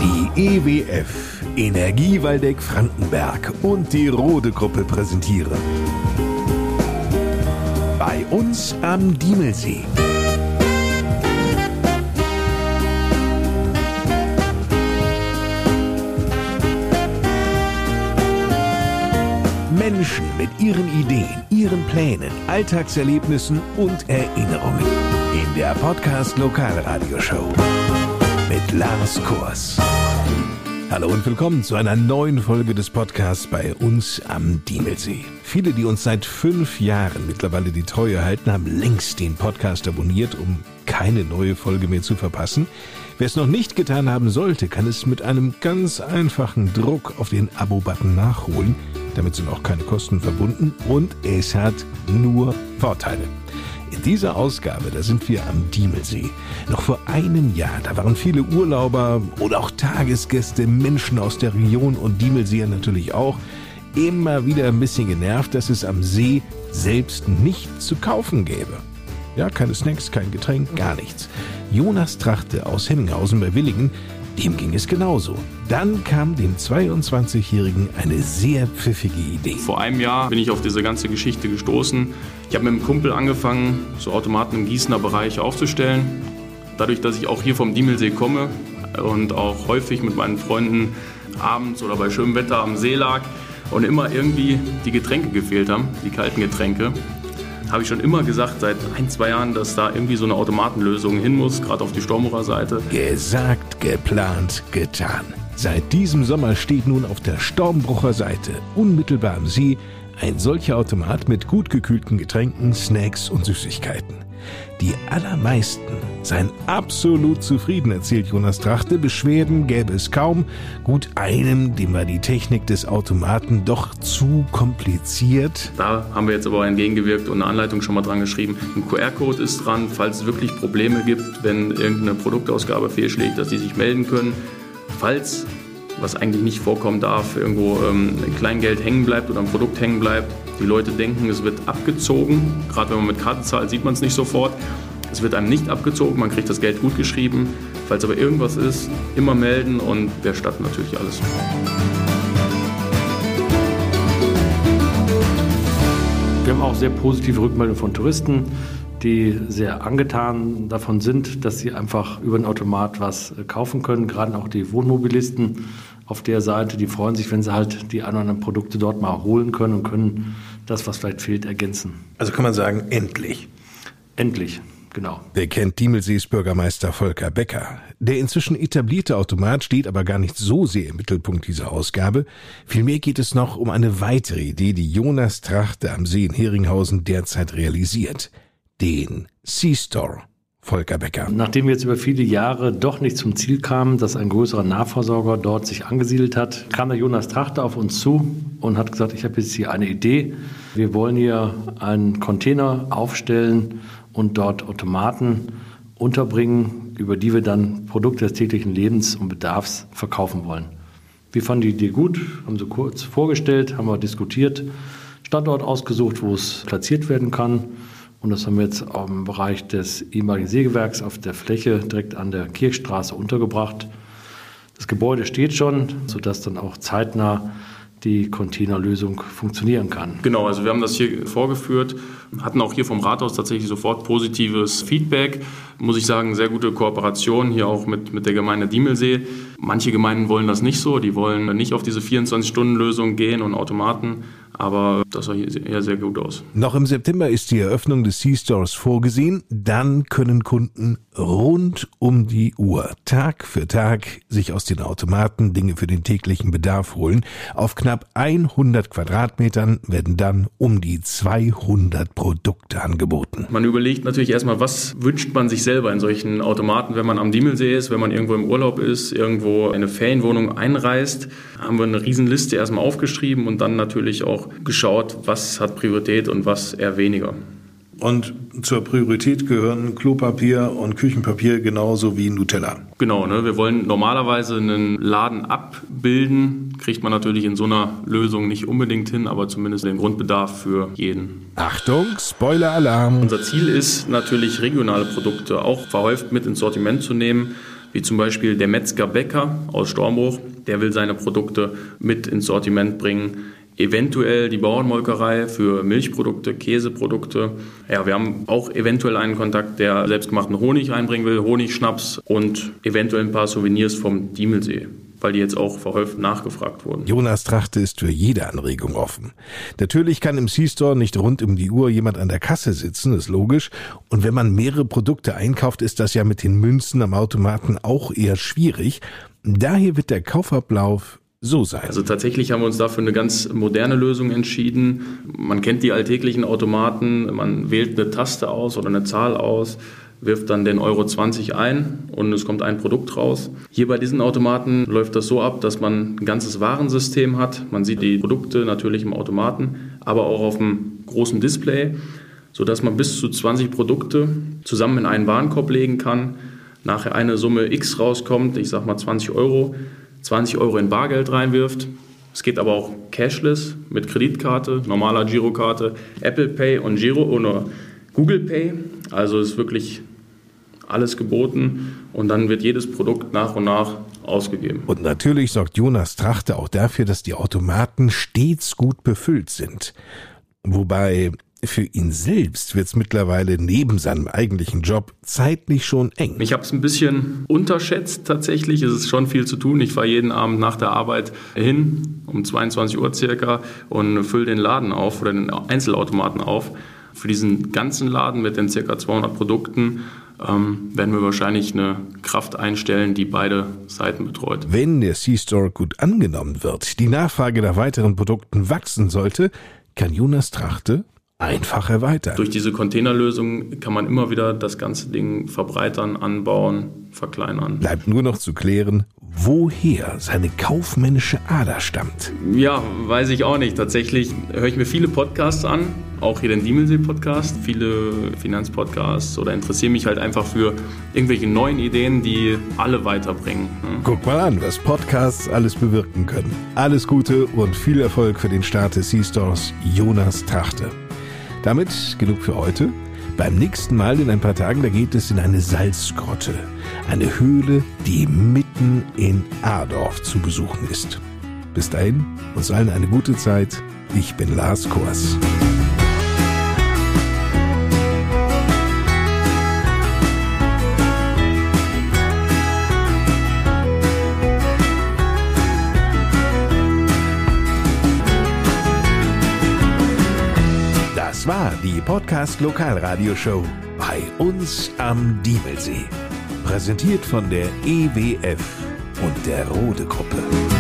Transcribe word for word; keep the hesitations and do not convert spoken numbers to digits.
Die E W F, Energie Waldeck Frankenberg und die Rode Gruppe präsentieren. Bei uns am Diemelsee. Menschen mit ihren Ideen, ihren Plänen, Alltagserlebnissen und Erinnerungen. In der Podcast Lokalradioshow mit Lars Kors. Hallo und willkommen zu einer neuen Folge des Podcasts bei uns am Diemelsee. Viele, die uns seit fünf Jahren mittlerweile die Treue halten, haben längst den Podcast abonniert, um keine neue Folge mehr zu verpassen. Wer es noch nicht getan haben sollte, kann es mit einem ganz einfachen Druck auf den Abo-Button nachholen. Damit sind auch keine Kosten verbunden und es hat nur Vorteile. In dieser Ausgabe, da sind wir am Diemelsee. Noch vor einem Jahr, da waren viele Urlauber oder auch Tagesgäste, Menschen aus der Region und Diemelseer natürlich auch, immer wieder ein bisschen genervt, dass es am See selbst nichts zu kaufen gäbe. Ja, keine Snacks, kein Getränk, gar nichts. Jonas Trachte aus Henninghausen bei Willingen, dem ging es genauso. Dann kam dem zweiundzwanzigjährigen eine sehr pfiffige Idee. Vor einem Jahr bin ich auf diese ganze Geschichte gestoßen. Ich habe mit einem Kumpel angefangen, so Automaten im Gießener Bereich aufzustellen. Dadurch, dass ich auch hier vom Diemelsee komme und auch häufig mit meinen Freunden abends oder bei schönem Wetter am See lag und immer irgendwie die Getränke gefehlt haben, die kalten Getränke, habe ich schon immer gesagt, seit ein, zwei Jahren, dass da irgendwie so eine Automatenlösung hin muss, gerade auf die Stormurer Seite. Gesagt, geplant, getan. Seit diesem Sommer steht nun auf der Stormbrucher Seite, unmittelbar am See, ein solcher Automat mit gut gekühlten Getränken, Snacks und Süßigkeiten. Die allermeisten seien absolut zufrieden, erzählt Jonas Trachte. Beschwerden gäbe es kaum. Gut einem, dem war die Technik des Automaten doch zu kompliziert. Da haben wir jetzt aber entgegengewirkt und eine Anleitung schon mal dran geschrieben. Ein Q R-Code ist dran, falls es wirklich Probleme gibt, wenn irgendeine Produktausgabe fehlschlägt, dass die sich melden können. Falls, was eigentlich nicht vorkommen darf, irgendwo ähm, ein Kleingeld hängen bleibt oder ein Produkt hängen bleibt, die Leute denken, es wird abgezogen. Gerade wenn man mit Karte zahlt, sieht man es nicht sofort. Es wird einem nicht abgezogen, man kriegt das Geld gut geschrieben. Falls aber irgendwas ist, immer melden und wir erstatten natürlich alles. Wir haben auch sehr positive Rückmeldungen von Touristen, die sehr angetan davon sind, dass sie einfach über den Automat was kaufen können. Gerade auch die Wohnmobilisten auf der Seite, die freuen sich, wenn sie halt die ein oder anderen Produkte dort mal holen können und können das, was vielleicht fehlt, ergänzen. Also kann man sagen, endlich. Endlich, genau. Wer kennt Diemelsees Bürgermeister Volker Becker? Der inzwischen etablierte Automat steht aber gar nicht so sehr im Mittelpunkt dieser Ausgabe. Vielmehr geht es noch um eine weitere Idee, die Jonas Trachte am See in Heringhausen derzeit realisiert. Den C-Store. Volker Becker. Nachdem wir jetzt über viele Jahre doch nicht zum Ziel kamen, dass ein größerer Nahversorger dort sich angesiedelt hat, kam der Jonas Trachte auf uns zu und hat gesagt, ich habe jetzt hier eine Idee. Wir wollen hier einen Container aufstellen und dort Automaten unterbringen, über die wir dann Produkte des täglichen Lebens und Bedarfs verkaufen wollen. Wir fanden die Idee gut, haben sie kurz vorgestellt, haben wir diskutiert, Standort ausgesucht, wo es platziert werden kann. Und das haben wir jetzt im Bereich des ehemaligen Sägewerks auf der Fläche direkt an der Kirchstraße untergebracht. Das Gebäude steht schon, sodass dann auch zeitnah die Containerlösung funktionieren kann. Genau, also wir haben das hier vorgeführt, hatten auch hier vom Rathaus tatsächlich sofort positives Feedback. Muss ich sagen, sehr gute Kooperation hier auch mit, mit der Gemeinde Diemelsee. Manche Gemeinden wollen das nicht so, die wollen nicht auf diese vierundzwanzig-Stunden-Lösung gehen und Automaten, aber das sah hier eher sehr gut aus. Noch im September ist die Eröffnung des C-Stores vorgesehen. Dann können Kunden rund um die Uhr, Tag für Tag, sich aus den Automaten Dinge für den täglichen Bedarf holen. Auf knapp hundert Quadratmetern werden dann um die zweihundert Produkte angeboten. Man überlegt natürlich erstmal, was wünscht man sich selber in solchen Automaten, wenn man am Diemelsee ist, wenn man irgendwo im Urlaub ist, irgendwo eine Ferienwohnung einreist. Haben wir eine Riesenliste erstmal aufgeschrieben und dann natürlich auch geschaut, was hat Priorität und was eher weniger. Und zur Priorität gehören Klopapier und Küchenpapier genauso wie Nutella. Genau, ne? Wir wollen normalerweise einen Laden abbilden. Kriegt man natürlich in so einer Lösung nicht unbedingt hin, aber zumindest den Grundbedarf für jeden. Achtung, Spoiler-Alarm! Unser Ziel ist natürlich, regionale Produkte auch verhäuft mit ins Sortiment zu nehmen. wie zum Beispiel der Metzger Bäcker aus Stormbruch, der will seine Produkte mit ins Sortiment bringen. Eventuell die Bauernmolkerei für Milchprodukte, Käseprodukte. Ja, wir haben auch eventuell einen Kontakt, der selbstgemachten Honig reinbringen will, Honigschnaps und eventuell ein paar Souvenirs vom Diemelsee, weil die jetzt auch verhäuft nachgefragt wurden. Jonas Trachte ist für jede Anregung offen. Natürlich kann im C-Store nicht rund um die Uhr jemand an der Kasse sitzen, ist logisch. Und wenn man mehrere Produkte einkauft, ist das ja mit den Münzen am Automaten auch eher schwierig. Daher wird der Kaufablauf so sein. Also tatsächlich haben wir uns dafür eine ganz moderne Lösung entschieden. Man kennt die alltäglichen Automaten, man wählt eine Taste aus oder eine Zahl aus, wirft dann den Euro zwanzig ein und es kommt ein Produkt raus. Hier bei diesen Automaten läuft das so ab, dass man ein ganzes Warensystem hat. Man sieht die Produkte natürlich im Automaten, aber auch auf einem großen Display, sodass man bis zu zwanzig Produkte zusammen in einen Warenkorb legen kann. Nachher eine Summe X rauskommt, ich sag mal zwanzig Euro, zwanzig Euro in Bargeld reinwirft. Es geht aber auch cashless mit Kreditkarte, normaler Girokarte, Apple Pay und Giro oder Google Pay. Also ist wirklich alles geboten und dann wird jedes Produkt nach und nach ausgegeben. Und natürlich sorgt Jonas Trachte auch dafür, dass die Automaten stets gut befüllt sind. Wobei für ihn selbst wird es mittlerweile neben seinem eigentlichen Job zeitlich schon eng. Ich habe es ein bisschen unterschätzt tatsächlich. Es ist schon viel zu tun. Ich fahre jeden Abend nach der Arbeit hin, um zweiundzwanzig Uhr circa, und fülle den Laden auf oder den Einzelautomaten auf. Für diesen ganzen Laden mit den ca. zweihundert Produkten ähm, werden wir wahrscheinlich eine Kraft einstellen, die beide Seiten betreut. Wenn der C-Store gut angenommen wird, die Nachfrage nach weiteren Produkten wachsen sollte, kann Jonas Trachte einfach erweitern. Durch diese Containerlösung kann man immer wieder das ganze Ding verbreitern, anbauen, verkleinern. Bleibt nur noch zu klären, woher seine kaufmännische Ader stammt. Ja, weiß ich auch nicht. Tatsächlich höre ich mir viele Podcasts an, auch hier den Diemelsee-Podcast, viele Finanzpodcasts oder interessiere mich halt einfach für irgendwelche neuen Ideen, die alle weiterbringen. Guck mal an, was Podcasts alles bewirken können. Alles Gute und viel Erfolg für den Start des C-Stores Jonas Trachte. Damit genug für heute. Beim nächsten Mal in ein paar Tagen, da geht es in eine Salzgrotte. Eine Höhle, die mitten in Adorf zu besuchen ist. Bis dahin, uns allen eine gute Zeit. Ich bin Lars Kors. Das war die Podcast-Lokalradioshow bei uns am Diemelsee. Präsentiert von der E W F und der Rode Gruppe.